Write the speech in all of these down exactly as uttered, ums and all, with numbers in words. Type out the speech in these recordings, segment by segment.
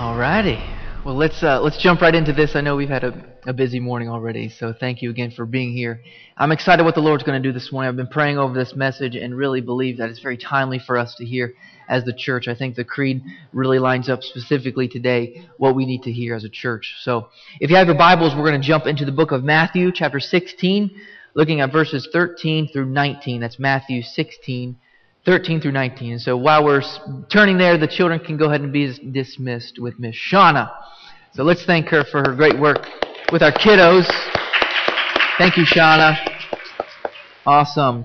Alrighty. Well, let's uh, let's jump right into this. I know we've had a, a busy morning already, so thank you again for being here. I'm excited what the Lord's going to do this morning. I've been praying over this message and really believe that it's very timely for us to hear as the church. I think the Creed really lines up specifically today what we need to hear as a church. So if you have your Bibles, we're going to jump into the book of Matthew, chapter sixteen, looking at verses thirteen through nineteen. That's Matthew sixteen, thirteen through nineteen. So while we're turning there, the children can go ahead and be dismissed with Miss Shauna. So let's thank her for her great work with our kiddos. Thank you, Shauna. Awesome.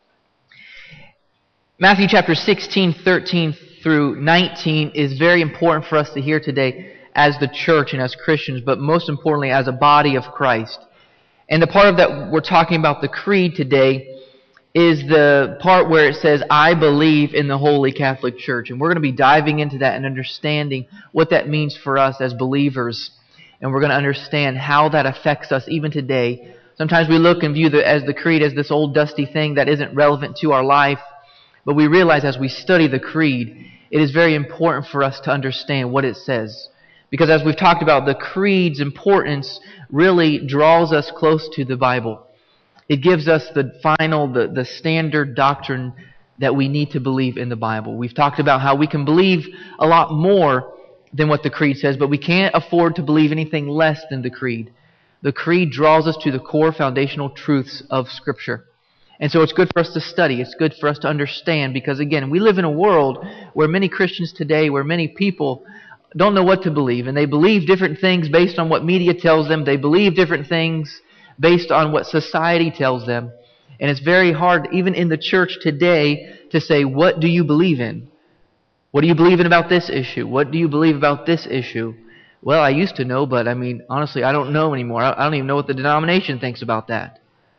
Matthew chapter sixteen, thirteen through nineteen is very important for us to hear today as the church and as Christians, but most importantly as a body of Christ. And the part of that we're talking about the creed today is the part where it says, I believe in the Holy Catholic Church. And we're going to be diving into that and understanding what that means for us as believers. And we're going to understand how that affects us even today. Sometimes we look and view the, as the creed as this old dusty thing that isn't relevant to our life. But we realize as we study the creed, it is very important for us to understand what it says. Because as we've talked about, the creed's importance really draws us close to the Bible. It gives us the final, the, the standard doctrine that we need to believe in the Bible. We've talked about how we can believe a lot more than what the creed says, but we can't afford to believe anything less than the creed. The creed draws us to the core foundational truths of Scripture. And so it's good for us to study. It's good for us to understand because, again, we live in a world where many Christians today, where many people don't know what to believe. And they believe different things based on what media tells them. They believe different things based on what society tells them. And it's very hard, even in the church today, to say, what do you believe in? What do you believe in about this issue? What do you believe about this issue? Well, I used to know, but I mean, honestly, I don't know anymore. I don't even know what the denomination thinks about that.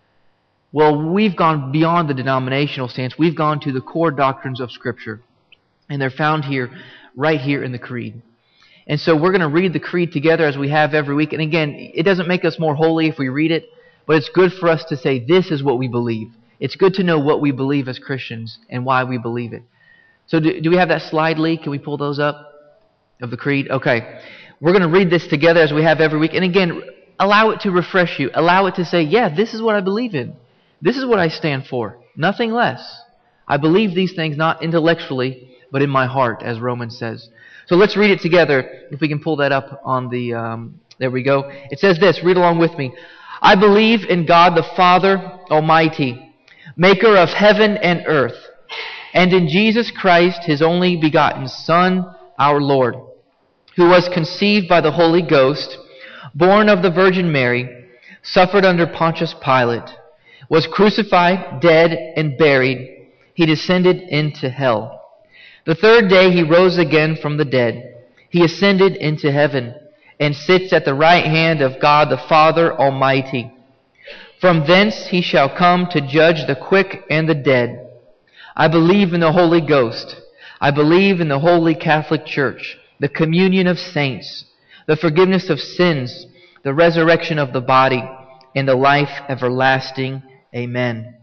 Well, we've gone beyond the denominational stance. We've gone to the core doctrines of Scripture. And they're found here, right here in the Creed. And so we're going to read the Creed together as we have every week. And again, it doesn't make us more holy if we read it, but it's good for us to say, this is what we believe. It's good to know what we believe as Christians and why we believe it. So do, do we have that slide, Lee? Can we pull those up of the Creed? Okay. We're going to read this together as we have every week. And again, allow it to refresh you. Allow it to say, yeah, this is what I believe in. This is what I stand for. Nothing less. I believe these things not intellectually, but in my heart, as Romans says. So let's read it together, if we can pull that up on the, um, there we go. It says this, read along with me. I believe in God the Father Almighty, maker of heaven and earth, and in Jesus Christ, His only begotten Son, our Lord, who was conceived by the Holy Ghost, born of the Virgin Mary, suffered under Pontius Pilate, was crucified, dead, and buried. He descended into hell. The third day He rose again from the dead. He ascended into heaven and sits at the right hand of God the Father Almighty. From thence He shall come to judge the quick and the dead. I believe in the Holy Ghost. I believe in the Holy Catholic Church, the communion of saints, the forgiveness of sins, the resurrection of the body, and the life everlasting. Amen.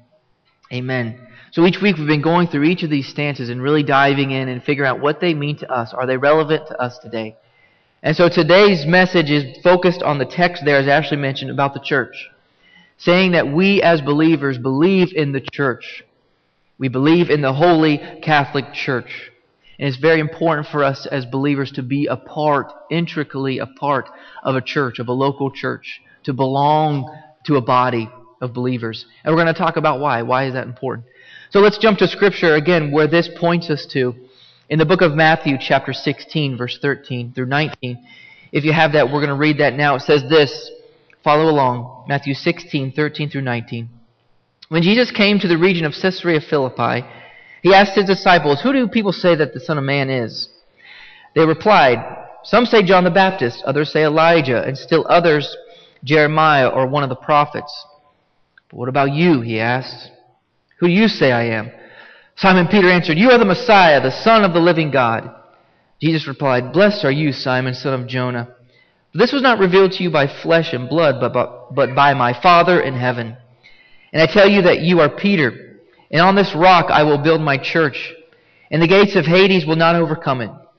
Amen. So each week we've been going through each of these stances and really diving in and figuring out what they mean to us. Are they relevant to us today? And so today's message is focused on the text there, as Ashley mentioned, about the church. Saying that we as believers believe in the church. We believe in the Holy Catholic Church. And it's very important for us as believers to be a part, intricately a part of a church, of a local church. To belong to a body of believers. And we're going to talk about why. Why is that important? So let's jump to Scripture again where this points us to. In the book of Matthew chapter sixteen verse thirteen through nineteen. If you have that, we're going to read that now. It says this. Follow along. Matthew sixteen, thirteen through nineteen. When Jesus came to the region of Caesarea Philippi, He asked His disciples, who do people say that the Son of Man is? They replied, some say John the Baptist, others say Elijah, and still others Jeremiah or one of the prophets. But what about you? He asked. Who do you say I am? Simon Peter answered, you are the Messiah, the Son of the living God. Jesus replied, blessed are you, Simon, son of Jonah. For this was not revealed to you by flesh and blood, but by, but by my Father in heaven. And I tell you that you are Peter, and on this rock I will build my church, and the gates of Hades will not overcome it.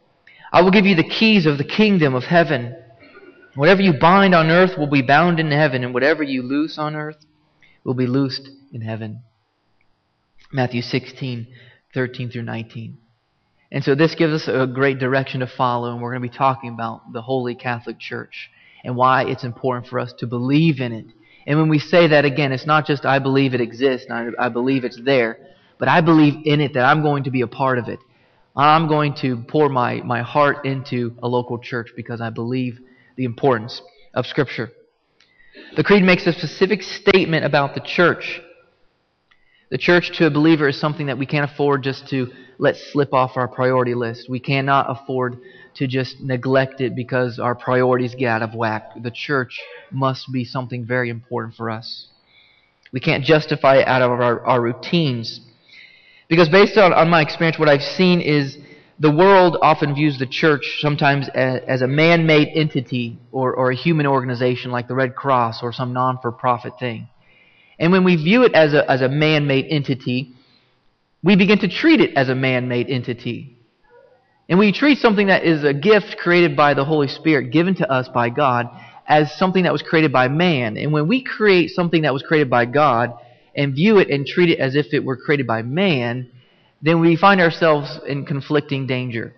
I will give you the keys of the kingdom of heaven. Whatever you bind on earth will be bound in heaven, and whatever you loose on earth will be loosed in heaven. Matthew sixteen, thirteen through nineteen. And so this gives us a great direction to follow, and we're going to be talking about the Holy Catholic Church and why it's important for us to believe in it. And when we say that, again, it's not just I believe it exists, and I, I believe it's there, but I believe in it that I'm going to be a part of it. I'm going to pour my, my heart into a local church because I believe the importance of Scripture. The Creed makes a specific statement about the church. The church to a believer is something that we can't afford just to let slip off our priority list. We cannot afford to just neglect it because our priorities get out of whack. The church must be something very important for us. We can't justify it out of our, our routines. Because based on, on my experience, what I've seen is the world often views the church sometimes as, as a man-made entity or, or a human organization like the Red Cross or some non-for-profit thing. And when we view it as a, as a man-made entity, we begin to treat it as a man-made entity. And we treat something that is a gift created by the Holy Spirit, given to us by God, as something that was created by man. And when we create something that was created by God and view it and treat it as if it were created by man, then we find ourselves in conflicting danger.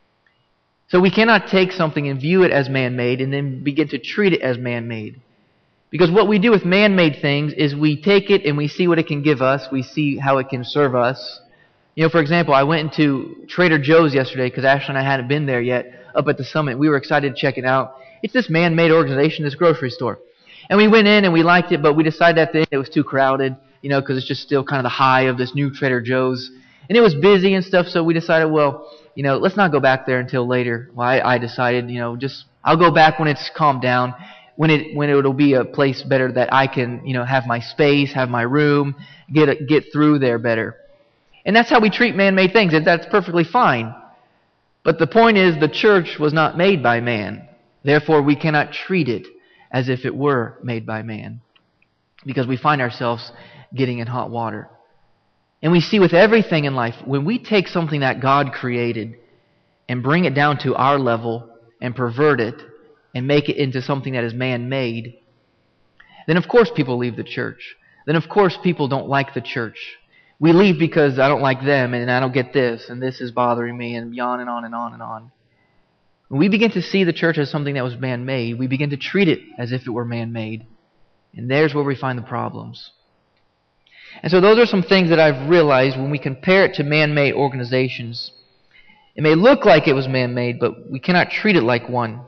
So we cannot take something and view it as man-made and then begin to treat it as man-made. Because what we do with man-made things is we take it and we see what it can give us. We see how it can serve us. You know, for example, I went into Trader Joe's yesterday because Ashley and I hadn't been there yet up at the summit. We were excited to check it out. It's this man-made organization, this grocery store. And we went in and we liked it, but we decided at the end it was too crowded, you know, because it's just still kind of the high of this new Trader Joe's. And it was busy and stuff, so we decided, well, you know, let's not go back there until later. Well, I, I decided, you know, just I'll go back when it's calmed down. When it when it'll be a place better that I can, you know, have my space, have my room, get get through there better. And that's how we treat man-made things, and that's perfectly fine. But the point is, the church was not made by man. Therefore, we cannot treat it as if it were made by man, because we find ourselves getting in hot water. And we see with everything in life, when we take something that God created and bring it down to our level and pervert it, and make it into something that is man-made, then of course people leave the church. Then of course people don't like the church. We leave because I don't like them, and I don't get this, and this is bothering me, and on and on and on and on. When we begin to see the church as something that was man-made, we begin to treat it as if it were man-made. And there's where we find the problems. And so those are some things that I've realized when we compare it to man-made organizations. It may look like it was man-made, but we cannot treat it like one.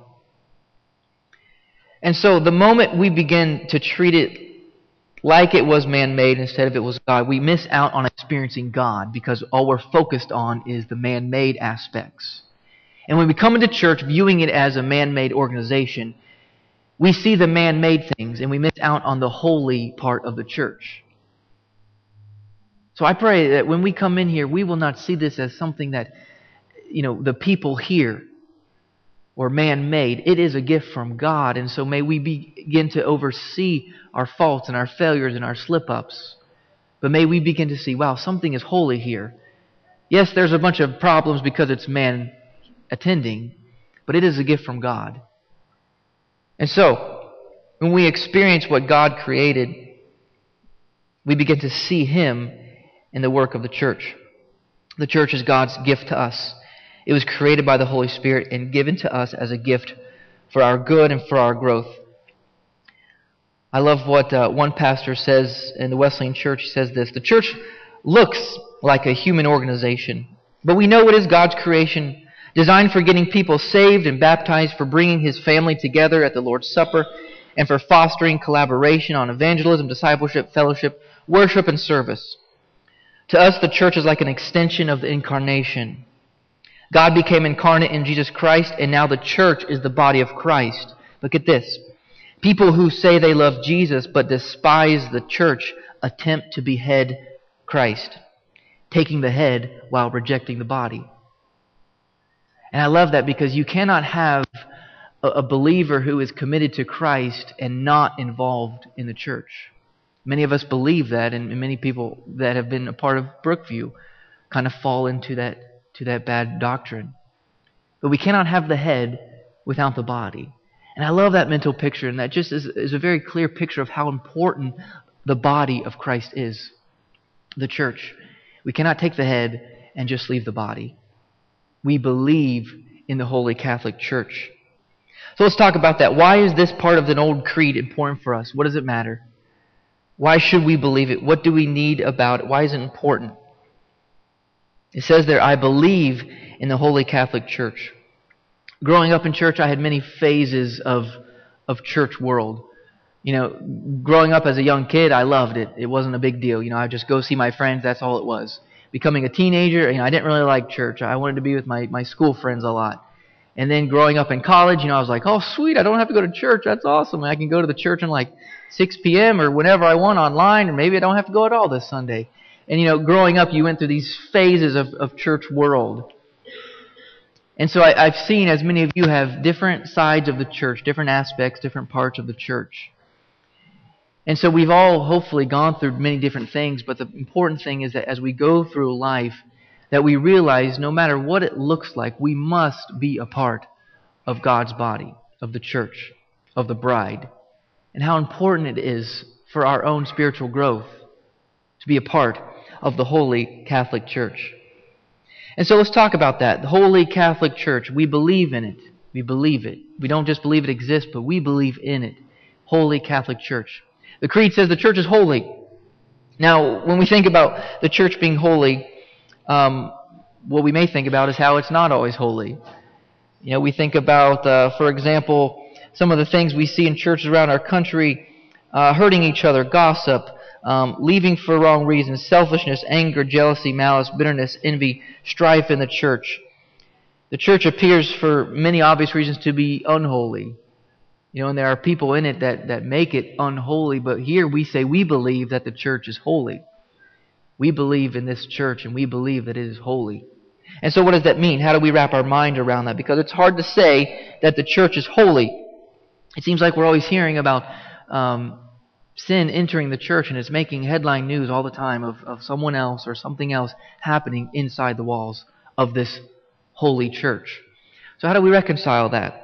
And so the moment we begin to treat it like it was man-made instead of it was God, we miss out on experiencing God because all we're focused on is the man-made aspects. And when we come into church viewing it as a man-made organization, we see the man-made things and we miss out on the holy part of the church. So I pray that when we come in here, we will not see this as something that, you know, the people here or man-made. It is a gift from God, and so may we begin to oversee our faults and our failures and our slip-ups. But may we begin to see, wow, something is holy here. Yes, there's a bunch of problems because it's man attending, but it is a gift from God. And so, when we experience what God created, we begin to see Him in the work of the church. The church is God's gift to us. It was created by the Holy Spirit and given to us as a gift for our good and for our growth. I love what uh, one pastor says in the Wesleyan Church. He says this: the church looks like a human organization, but we know it is God's creation, designed for getting people saved and baptized, for bringing His family together at the Lord's Supper, and for fostering collaboration on evangelism, discipleship, fellowship, worship, and service. To us, the church is like an extension of the incarnation. God became incarnate in Jesus Christ, and now the church is the body of Christ. Look at this. People who say they love Jesus but despise the church attempt to behead Christ, taking the head while rejecting the body. And I love that because you cannot have a, a believer who is committed to Christ and not involved in the church. Many of us believe that, and many people that have been a part of Brookview kind of fall into that to that bad doctrine. But we cannot have the head without the body. And I love that mental picture, and that just is, is a very clear picture of how important the body of Christ is, the church. We cannot take the head and just leave the body. We believe in the Holy Catholic Church. So let's talk about that. Why is this part of an old creed important for us? What does it matter? Why should we believe it? What do we need about it? Why is it important? It says there, I believe in the Holy Catholic Church. Growing up in church, I had many phases of, of church world. You know, growing up as a young kid, I loved it. It wasn't a big deal. You know, I'd just go see my friends. That's all it was. Becoming a teenager, you know, I didn't really like church. I wanted to be with my, my school friends a lot. And then growing up in college, you know, I was like, oh, sweet, I don't have to go to church. That's awesome. I can go to the church in like six p.m. or whenever I want online, or maybe I don't have to go at all this Sunday. And, you know, growing up, you went through these phases of, of church world. And so I, I've seen, as many of you have, different sides of the church, different aspects, different parts of the church. And so we've all hopefully gone through many different things, but the important thing is that as we go through life, that we realize no matter what it looks like, we must be a part of God's body, of the church, of the bride, and how important it is for our own spiritual growth to be a part of the Holy Catholic Church. And so let's talk about that. The Holy Catholic Church, we believe in it. We believe it. We don't just believe it exists, but we believe in it. Holy Catholic Church. The Creed says the church is holy. Now, when we think about the church being holy, um, what we may think about is how it's not always holy. You know, we think about, uh, for example, some of the things we see in churches around our country, uh, hurting each other, gossip, um, leaving for wrong reasons, selfishness, anger, jealousy, malice, bitterness, envy, strife in the church. The church appears, for many obvious reasons, to be unholy. You know, and there are people in it that, that make it unholy, but here we say we believe that the church is holy. We believe in this church, and we believe that it is holy. And so what does that mean? How do we wrap our mind around that? Because it's hard to say that the church is holy. It seems like we're always hearing about um, sin entering the church, and it's making headline news all the time of, of someone else or something else happening inside the walls of this holy church. So how do we reconcile that?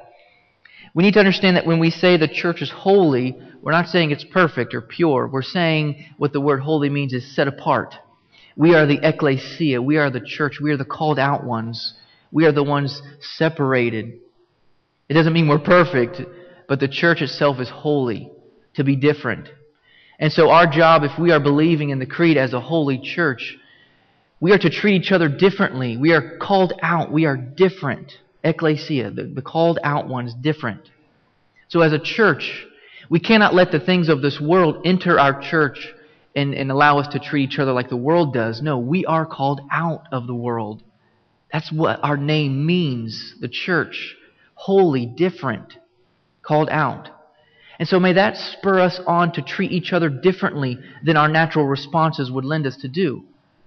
We need to understand that when we say the church is holy, we're not saying it's perfect or pure. We're saying what the word holy means is set apart. We are the ecclesia. We are the church. We are the called out ones. We are the ones separated. It doesn't mean we're perfect, but the church itself is holy, to be different. And so our job, if we are believing in the creed as a holy church, we are to treat each other differently. We are called out. We are different. Ecclesia, the, the called out ones, different. So as a church, we cannot let the things of this world enter our church and, and allow us to treat each other like the world does. No, we are called out of the world. That's what our name means, the church. Holy, different, called out. And so may that spur us on to treat each other differently than our natural responses would lend us to do.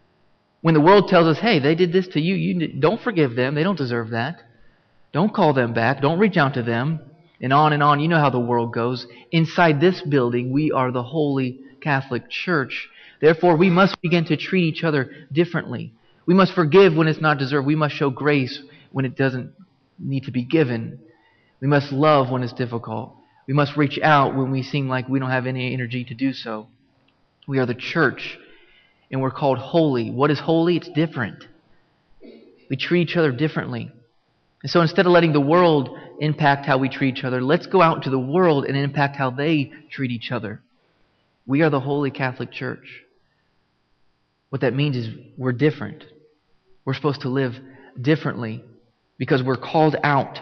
When the world tells us, hey, they did this to you, you don't forgive them, they don't deserve that. Don't call them back. Don't reach out to them. And on and on. You know how the world goes. Inside this building, we are the Holy Catholic Church. Therefore, we must begin to treat each other differently. We must forgive when it's not deserved. We must show grace when it doesn't need to be given. We must love when it's difficult. We must reach out when we seem like we don't have any energy to do so. We are the church, and we're called holy. What is holy? It's different. We treat each other differently. And so instead of letting the world impact how we treat each other, let's go out into the world and impact how they treat each other. We are the Holy Catholic Church. What that means is we're different. We're supposed to live differently because we're called out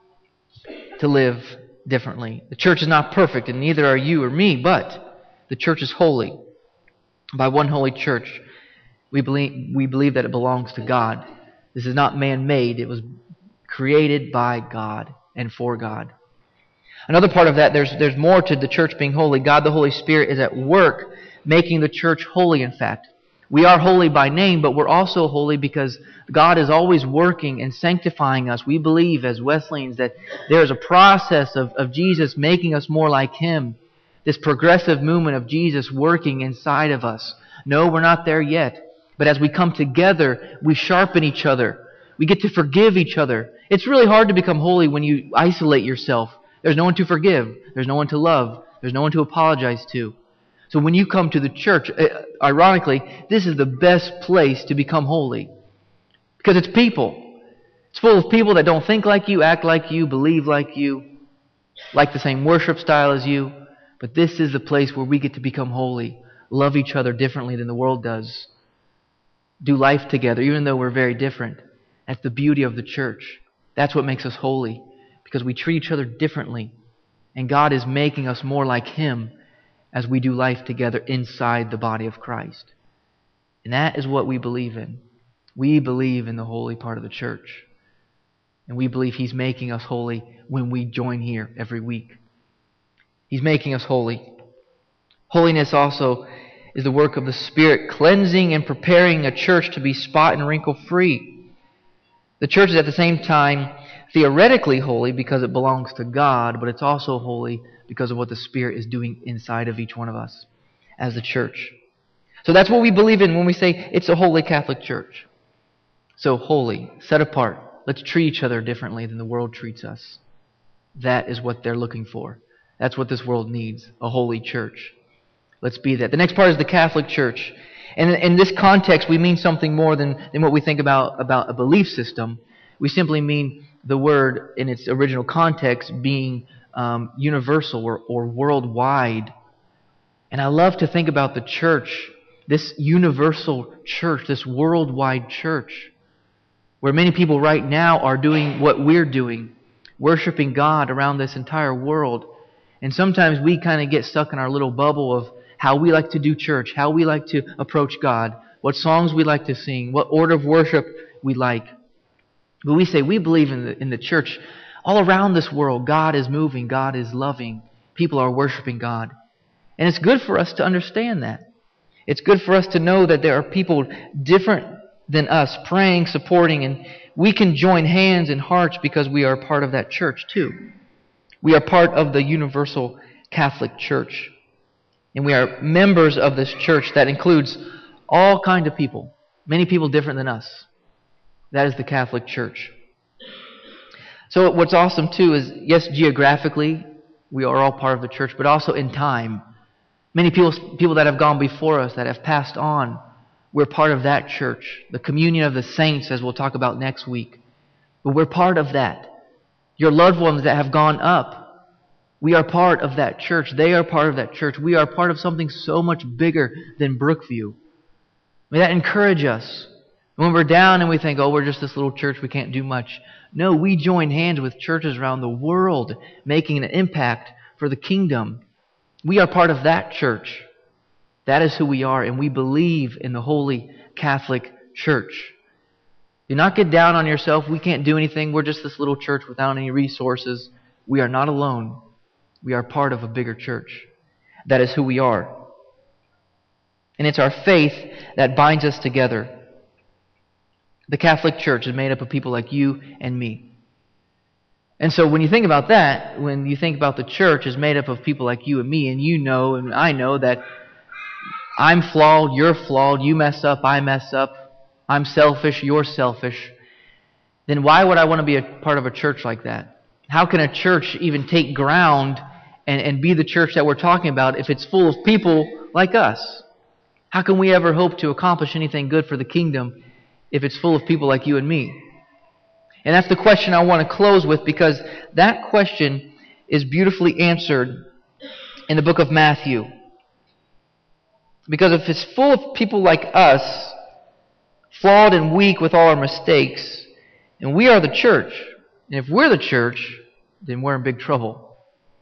to live differently. The church is not perfect, and neither are you or me, but the church is holy. By one holy church, we believe, we believe that it belongs to God. This is not man-made. It was created by God and for God. Another part of that, there's, there's more to the church being holy. God, the Holy Spirit, is at work making the church holy, in fact. We are holy by name, but we're also holy because God is always working and sanctifying us. We believe as Wesleyans that there is a process of, of Jesus making us more like Him. This progressive movement of Jesus working inside of us. No, we're not there yet. But as we come together, we sharpen each other. We get to forgive each other. It's really hard to become holy when you isolate yourself. There's no one to forgive. There's no one to love. There's no one to apologize to. So when you come to the church, ironically, this is the best place to become holy. Because it's people. It's full of people that don't think like you, act like you, believe like you, like the same worship style as you. But this is the place where we get to become holy. Love each other differently than the world does. Do life together, even though we're very different. That's the beauty of the church. That's what makes us holy. Because we treat each other differently. And God is making us more like Him as we do life together inside the body of Christ. And that is what we believe in. We believe in the holy part of the church. And we believe He's making us holy when we join here every week. He's making us holy. Holiness also is the work of the Spirit, cleansing and preparing a church to be spot and wrinkle free. The church is at the same time theoretically holy because it belongs to God, but it's also holy because of what the Spirit is doing inside of each one of us as the church. So that's what we believe in when we say it's a holy Catholic church. So holy, set apart. Let's treat each other differently than the world treats us. That is what they're looking for. That's what this world needs, a holy church. Let's be that. The next part is the Catholic Church. And in this context, we mean something more than, than what we think about, about a belief system. We simply mean the word in its original context being um, universal or, or worldwide. And I love to think about the church, this universal church, this worldwide church, where many people right now are doing what we're doing, worshiping God around this entire world. And sometimes we kind of get stuck in our little bubble of how we like to do church, how we like to approach God, what songs we like to sing, what order of worship we like. But we say we believe in the, in the church all around this world. God is moving. God is loving. People are worshiping God. And it's good for us to understand that. It's good for us to know that there are people different than us praying, supporting, and we can join hands and hearts because we are part of that church too. We are part of the universal Catholic Church. And we are members of this church that includes all kinds of people. Many people different than us. That is the Catholic Church. So what's awesome too is, yes, geographically, we are all part of the church, but also in time. Many people, people that have gone before us, that have passed on, we're part of that church. The communion of the saints, as we'll talk about next week. But we're part of that. Your loved ones that have gone up, we are part of that church. They are part of that church. We are part of something so much bigger than Brookview. May that encourage us. When we're down and we think, oh, we're just this little church, we can't do much. No, we join hands with churches around the world making an impact for the kingdom. We are part of that church. That is who we are, and we believe in the Holy Catholic Church. Do not get down on yourself. We can't do anything. We're just this little church without any resources. We are not alone. We are part of a bigger church. That is who we are. And it's our faith that binds us together. The Catholic Church is made up of people like you and me. And so when you think about that, when you think about the church is made up of people like you and me, and you know and I know that I'm flawed, you're flawed, you mess up, I mess up, I'm selfish, you're selfish, then why would I want to be a part of a church like that? How can a church even take ground and, and be the church that we're talking about if it's full of people like us? How can we ever hope to accomplish anything good for the kingdom if it's full of people like you and me? And that's the question I want to close with, because that question is beautifully answered in the book of Matthew. Because if it's full of people like us, flawed and weak with all our mistakes, and we are the church, and if we're the church, then we're in big trouble.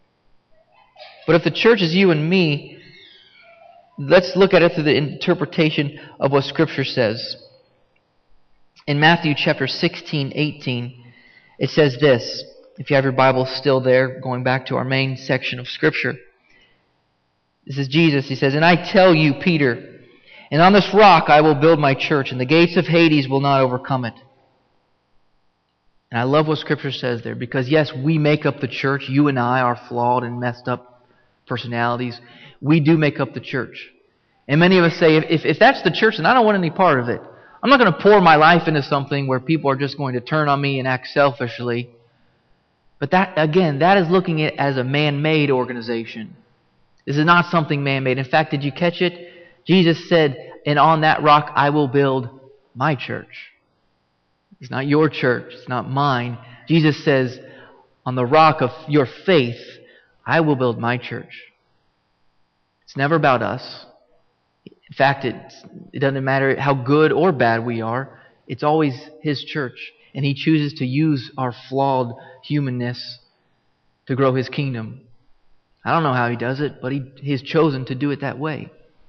But if the church is you and me, let's look at it through the interpretation of what Scripture says. In Matthew chapter sixteen, eighteen, it says this. If you have your Bible still there, going back to our main section of Scripture. This is Jesus. He says, "And I tell you, Peter, and on this rock I will build my church, and the gates of Hades will not overcome it." And I love what Scripture says there, because yes, we make up the church. You and I are flawed and messed up personalities. We do make up the church. And many of us say, if, if that's the church, then I don't want any part of it. I'm not going to pour my life into something where people are just going to turn on me and act selfishly. But that, again, that is looking at it as a man-made organization. This is not something man-made. In fact, did you catch it? Jesus said, and on that rock I will build my church. It's not your church. It's not mine. Jesus says, on the rock of your faith, I will build my church. It's never about us. In fact, it, it doesn't matter how good or bad we are. It's always His church. And He chooses to use our flawed humanness to grow His kingdom. I don't know how He does it, but He He's chosen to do it that way.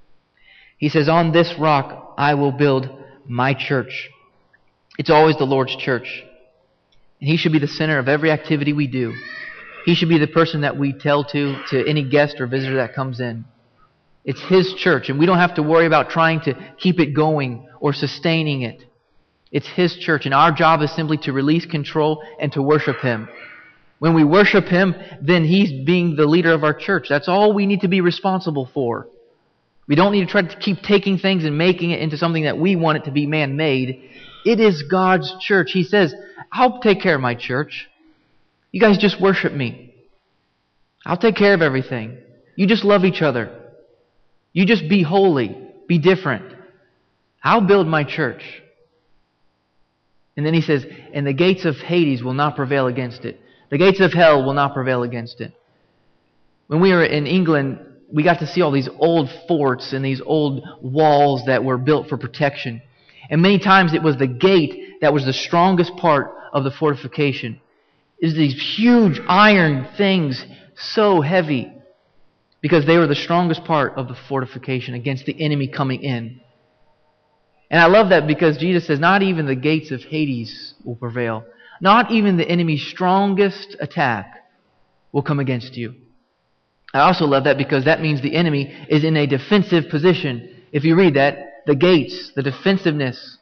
He says, on this rock I will build my church. It's always the Lord's church. And He should be the center of every activity we do. He should be the person that we tell to, to any guest or visitor that comes in. It's His church, and we don't have to worry about trying to keep it going or sustaining it. It's His church, and our job is simply to release control and to worship Him. When we worship Him, then He's being the leader of our church. That's all we need to be responsible for. We don't need to try to keep taking things and making it into something that we want it to be man-made. It is God's church. He says, I'll take care of my church. You guys just worship me. I'll take care of everything. You just love each other. You just be holy. Be different. I'll build my church. And then He says, and the gates of Hades will not prevail against it. The gates of hell will not prevail against it. When we were in England, we got to see all these old forts and these old walls that were built for protection. And many times it was the gate that was the strongest part of the fortification. It was these huge iron things, so heavy, because they were the strongest part of the fortification against the enemy coming in. And I love that because Jesus says, not even the gates of Hades will prevail. Not even the enemy's strongest attack will come against you. I also love that because that means the enemy is in a defensive position. If you read that, the gates, the defensiveness,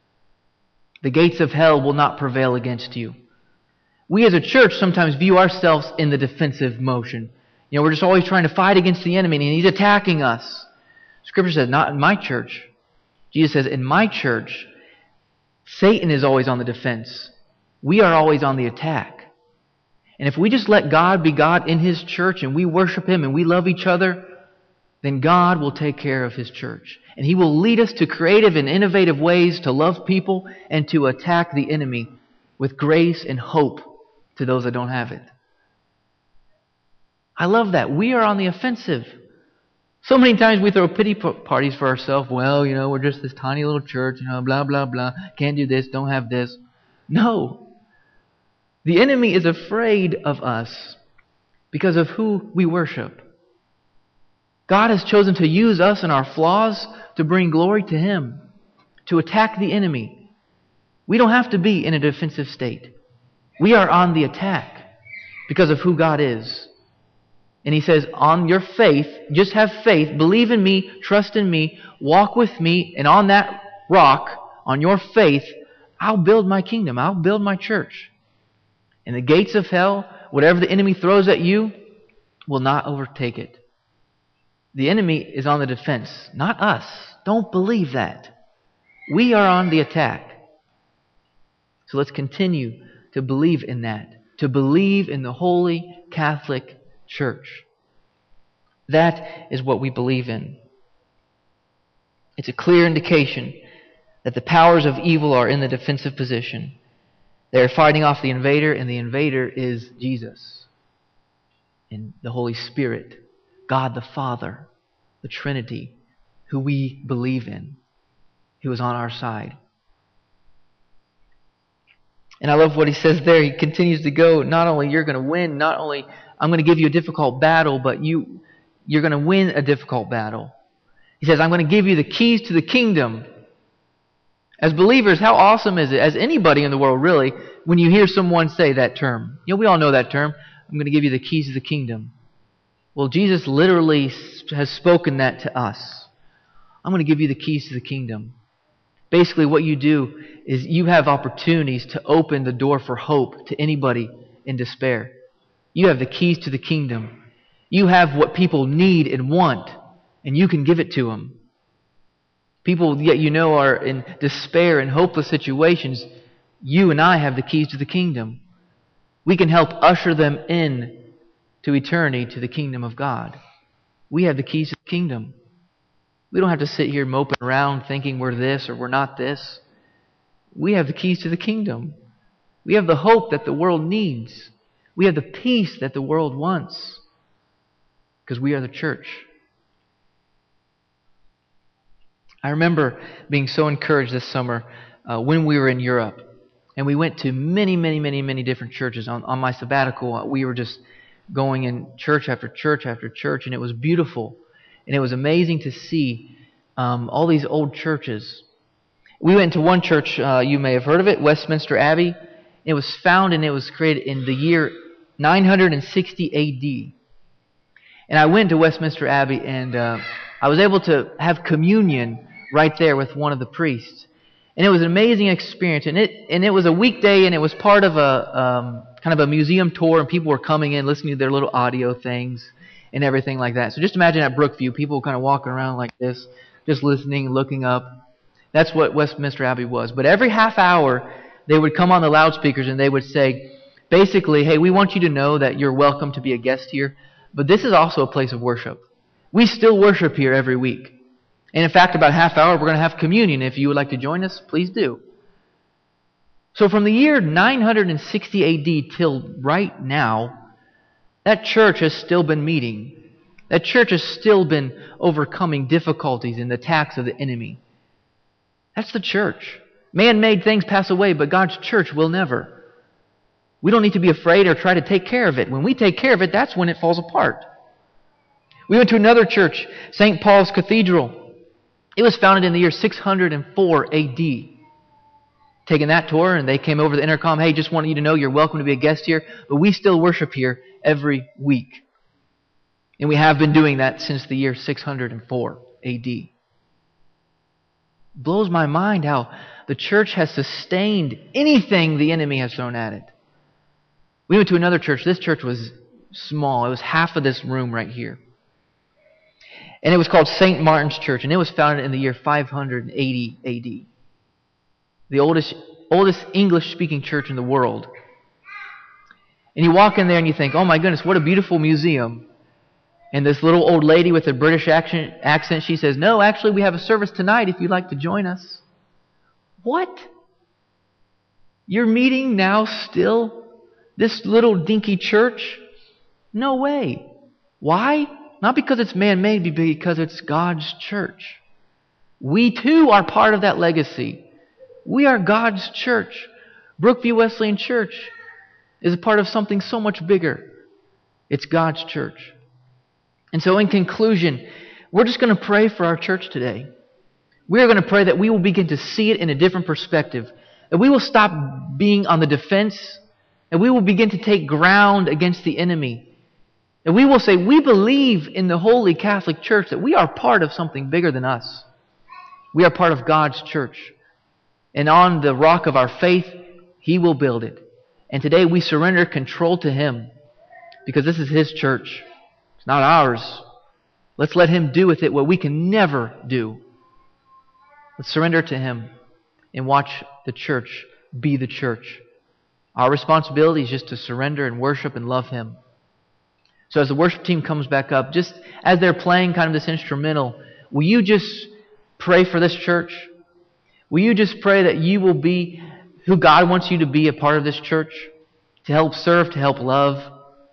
the gates of hell will not prevail against you. We as a church sometimes view ourselves in the defensive motion. You know, we're just always trying to fight against the enemy and he's attacking us. Scripture says, not in my church. Jesus says, in my church, Satan is always on the defense. We are always on the attack. And if we just let God be God in His church and we worship Him and we love each other, then God will take care of His church. And He will lead us to creative and innovative ways to love people and to attack the enemy with grace and hope to those that don't have it. I love that. We are on the offensive. So many times we throw pity parties for ourselves. Well, you know, we're just this tiny little church, you know, blah, blah, blah. Can't do this, don't have this. No. The enemy is afraid of us because of who we worship. God has chosen to use us and our flaws to bring glory to Him, to attack the enemy. We don't have to be in a defensive state. We are on the attack because of who God is. And He says, on your faith, just have faith, believe in me, trust in me, walk with me, and on that rock, on your faith, I'll build my kingdom, I'll build my church. And the gates of hell, whatever the enemy throws at you, will not overtake it. The enemy is on the defense, not us. Don't believe that. We are on the attack. So let's continue to believe in that, to believe in the Holy Catholic Church. That is what we believe in. It's a clear indication that the powers of evil are in the defensive position. They are fighting off the invader, and the invader is Jesus and the Holy Spirit, God the Father, the Trinity, who we believe in, who is on our side. And I love what he says there. He continues to go, not only you're going to win, not only I'm going to give you a difficult battle, but you, you're going to win a difficult battle. He says, I'm going to give you the keys to the kingdom. As believers, how awesome is it, as anybody in the world really, when you hear someone say that term? You know, we all know that term. I'm going to give you the keys to the kingdom. Well, Jesus literally has spoken that to us. I'm going to give you the keys to the kingdom. Basically, what you do is you have opportunities to open the door for hope to anybody in despair. You have the keys to the kingdom. You have what people need and want, and you can give it to them. people yet you know are in despair and hopeless situations, you and I have the keys to the kingdom. We can help usher them in to eternity, to the kingdom of God. We have the keys to the kingdom. We don't have to sit here moping around thinking we're this or we're not this. We have the keys to the kingdom. We have the hope that the world needs. We have the peace that the world wants. Because we are the church. I remember being so encouraged this summer uh, when we were in Europe. And we went to many, many, many, many different churches. On, on my sabbatical, we were just going in church after church after church. And it was beautiful. And it was amazing to see um, all these old churches. We went to one church, uh, you may have heard of it, Westminster Abbey. It was founded and it was created in the year nine hundred sixty A D. And I went to Westminster Abbey and uh, I was able to have communion right there with one of the priests. And it was an amazing experience. And it and it was a weekday and it was part of a um, kind of a museum tour, and people were coming in, listening to their little audio things and everything like that. So just imagine at Brookview, people kind of walking around like this, just listening, looking up. That's what Westminster Abbey was. But every half hour, they would come on the loudspeakers and they would say, basically, hey, we want you to know that you're welcome to be a guest here, but this is also a place of worship. We still worship here every week. And in fact, about half hour, we're going to have communion. If you would like to join us, please do. So from the year nine hundred sixty A D till right now, that church has still been meeting. That church has still been overcoming difficulties and the attacks of the enemy. That's the church. Man-made things pass away, but God's church will never. We don't need to be afraid or try to take care of it. When we take care of it, that's when it falls apart. We went to another church, Saint Paul's Cathedral. It was founded in the year six hundred four A D. Taking that tour, and they came over the intercom, hey, just wanted you to know you're welcome to be a guest here, but we still worship here every week. And we have been doing that since the year six hundred four A D. Blows my mind how the church has sustained anything the enemy has thrown at it. We went to another church. This church was small. It was half of this room right here. And it was called Saint Martin's Church, and it was founded in the year five hundred eighty A D. The oldest, oldest English-speaking church in the world. And you walk in there and you think, oh my goodness, what a beautiful museum. And this little old lady with a British accent, accent, she says, no, actually we have a service tonight if you'd like to join us. What? You're meeting now still? This little dinky church? No way. Why? Not because it's man-made, but because it's God's church. We too are part of that legacy. We are God's church. Brookview Wesleyan Church is a part of something so much bigger. It's God's church. And so in conclusion, we're just going to pray for our church today. We are going to pray that we will begin to see it in a different perspective. That we will stop being on the defense. And we will begin to take ground against the enemy. And we will say, we believe in the Holy Catholic Church, that we are part of something bigger than us. We are part of God's church. And on the rock of our faith, He will build it. And today we surrender control to Him. Because this is His church. It's not ours. Let's let Him do with it what we can never do. Let's surrender to Him and watch the church be the church. Our responsibility is just to surrender and worship and love Him. So as the worship team comes back up, just as they're playing kind of this instrumental, will you just pray for this church? Will you just pray that you will be who God wants you to be, a part of this church? To help serve, to help love,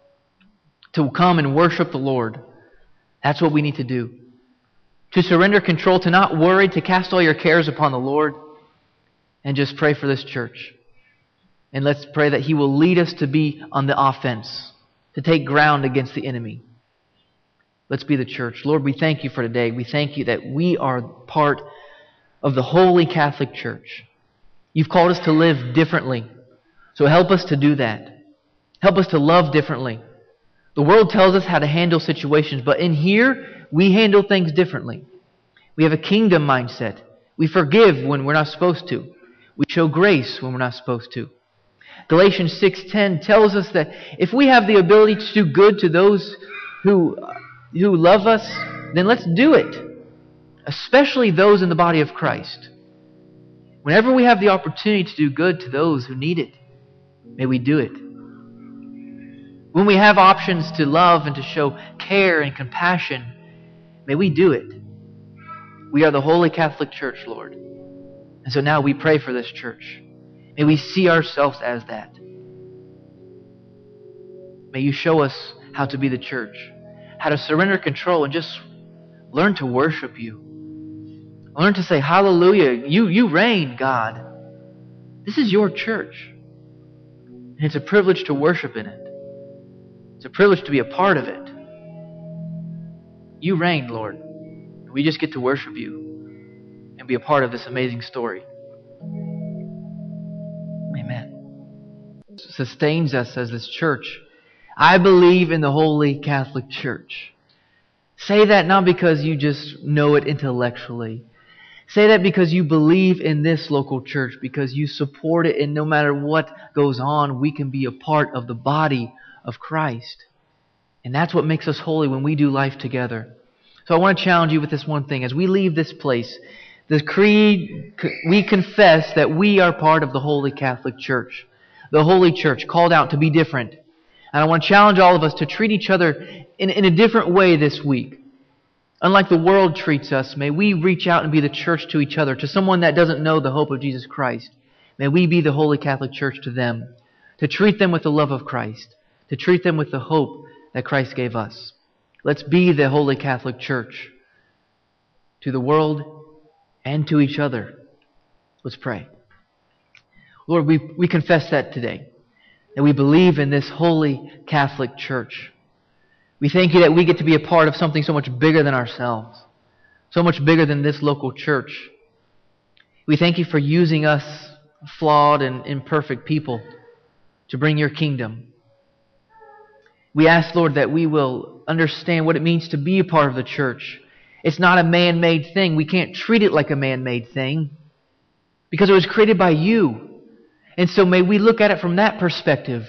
to come and worship the Lord. That's what we need to do. To surrender control, to not worry, to cast all your cares upon the Lord, and just pray for this church. And let's pray that He will lead us to be on the offense, to take ground against the enemy. Let's be the church. Lord, we thank You for today. We thank You that we are part of the Holy Catholic Church. You've called us to live differently. So help us to do that. Help us to love differently. The world tells us how to handle situations, but in here, we handle things differently. We have a kingdom mindset. We forgive when we're not supposed to. We show grace when we're not supposed to. Galatians six ten tells us that if we have the ability to do good to those who, who love us, then let's do it. especially those in the body of Christ. Whenever we have the opportunity to do good to those who need it, may we do it. When we have options to love and to show care and compassion, may we do it. We are the Holy Catholic Church, Lord. And so now we pray for this church. May we see ourselves as that. May you show us how to be the church, how to surrender control and just learn to worship you. Learn to say, hallelujah, you, you reign, God. This is your church. And it's a privilege to worship in it. It's a privilege to be a part of it. You reign, Lord. We just get to worship you and be a part of this amazing story. Amen. Sustains us as this church. I believe in the Holy Catholic Church. Say that not because you just know it intellectually. Say that because you believe in this local church, because you support it, and no matter what goes on, we can be a part of the body of Christ. And that's what makes us holy when we do life together. So I want to challenge you with this one thing. As we leave this place, the creed, we confess that we are part of the Holy Catholic Church. The Holy Church, called out to be different. And I want to challenge all of us to treat each other in, in a different way this week. Unlike the world treats us, may we reach out and be the church to each other, to someone that doesn't know the hope of Jesus Christ. May we be the Holy Catholic Church to them, to treat them with the love of Christ, to treat them with the hope that Christ gave us. Let's be the Holy Catholic Church to the world and to each other. Let's pray. Lord, we, we confess that today, that we believe in this Holy Catholic Church. We thank you that we get to be a part of something so much bigger than ourselves, so much bigger than this local church. We thank you for using us, flawed and imperfect people, to bring your kingdom. We ask, Lord, that we will understand what it means to be a part of the church. It's not a man-made thing. We can't treat it like a man-made thing because it was created by you. And so may we look at it from that perspective.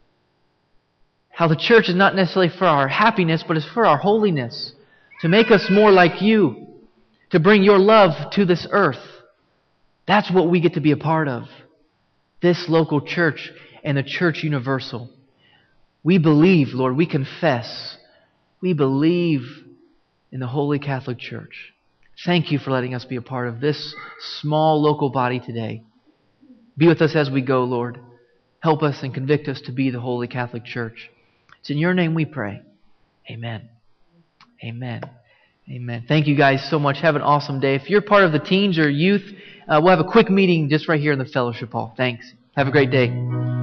How the church is not necessarily for our happiness, but is for our holiness. To make us more like you. To bring your love to this earth. That's what we get to be a part of. This local church and the church universal. We believe, Lord, we confess. We believe in the Holy Catholic Church. Thank you for letting us be a part of this small local body today. Be with us as we go, Lord. Help us and convict us to be the Holy Catholic Church. It's in your name we pray. Amen. Amen. Amen. Thank you guys so much. Have an awesome day. If you're part of the teens or youth, uh, we'll have a quick meeting just right here in the fellowship hall. Thanks. Have a great day.